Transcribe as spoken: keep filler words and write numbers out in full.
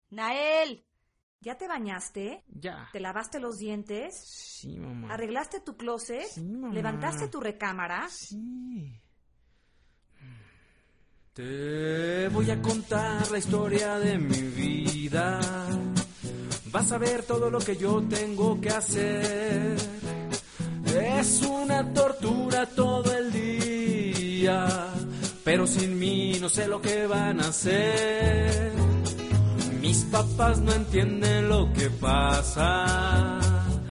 Nael, ¿ya te bañaste? Ya. ¿Te lavaste los dientes? Sí, mamá. ¿Arreglaste tu closet? Sí, mamá. ¿Levantaste tu recámara? Sí. Te voy a contar la historia de mi vida. Vas a ver todo lo que yo tengo que hacer. Es una tortura todo el día, pero sin mí no sé lo que van a hacer. Mis papás no entienden lo que pasa.